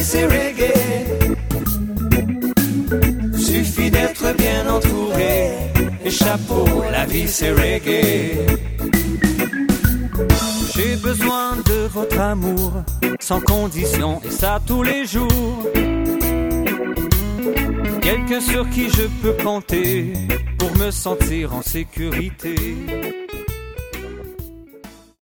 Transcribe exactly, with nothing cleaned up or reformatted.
vie c'est reggae. Suffit d'être bien entouré. Et chapeau, la vie c'est reggae. J'ai besoin de votre amour, sans condition, et ça tous les jours. Quelqu'un sur qui je peux compter, pour me sentir en sécurité.